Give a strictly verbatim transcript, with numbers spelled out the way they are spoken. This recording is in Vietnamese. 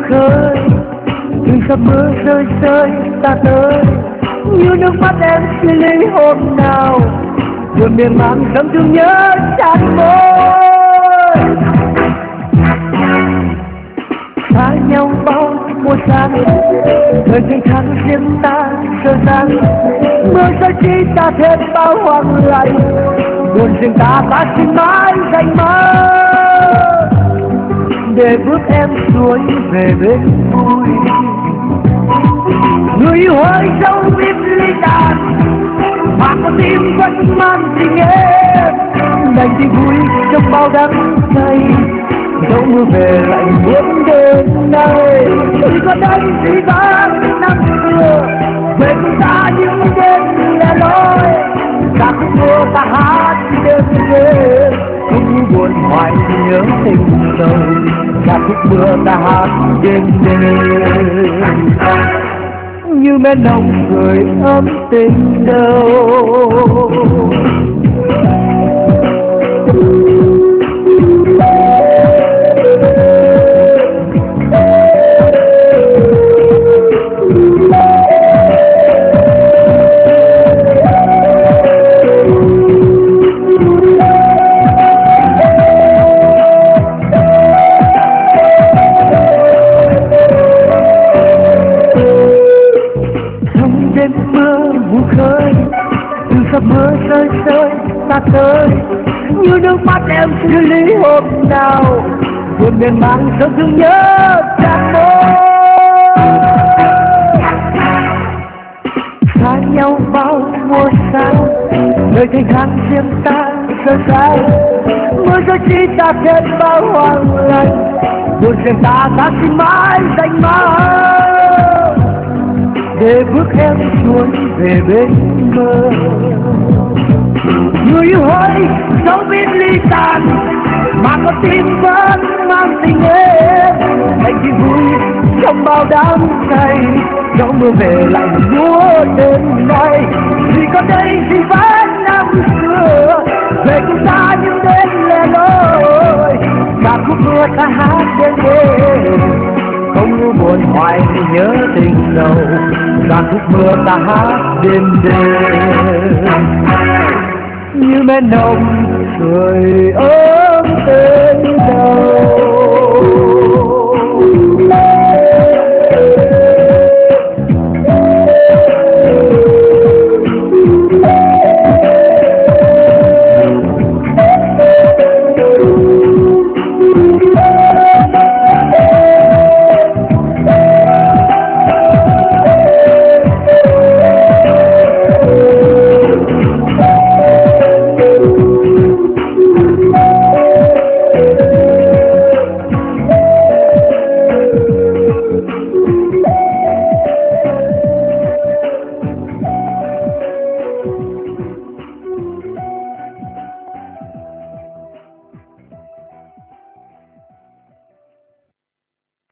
khơi, từng giọt mưa rơi rơi ta tới, như nước mắt em chia ly hôm nào, buồn miên man dâng thương nhớ tràn môi. Xa nhau bao mùa sáng, thời ngày tháng riêng ta rơi rang, mưa rơi chi ta thêm bao hoang lạnh, buồn riêng ta ta xin mãi dành mơ, để bước em suối về bên vui. Người yêu hỡi dẫu biết ly tàn, mà con tim vẫn mang tình em, đành thì vui trong bao đắng cay, dẫu mưa về lại muốn đêm nay. Chỉ có đây chỉ vang năm xưa, về cùng ta những đêm lẻ loi, ta khúc mưa ta hát đêm đêm, không buồn hoài nhớ tình sâu, ta khúc mưa ta hát đêm đêm, như mẹ nồng cười ấm tình đâu. Giọt mưa rơi rơi ta tới, như nước mắt em chia ly hôm nào, buồn miên man dâng thương nhớ tràn môi. Xa nhau bao mùa sáng, đời ngày tháng riêng ta rơi rang, mưa rơi chi ta thêm bao hoang lạnh, buồn riêng ta ta xin mãi dành mơ, để bước em xuống về bên mơ. Người yêu hỡi dẫu biết ly tàn, mà con tim vẫn mang tình em, anh chỉ vui trong bao đắng cay, dẫu mưa về lại mùa đêm nay. Vì có đây thì vẫn năm xưa, về cùng ta những đêm lẻ loi, và khúc mưa ta hát đêm đêm, không buồn hoài nhớ tình đầu, và khúc mưa ta hát đêm đêm, như mẹ nồng cười ấm tên đầu.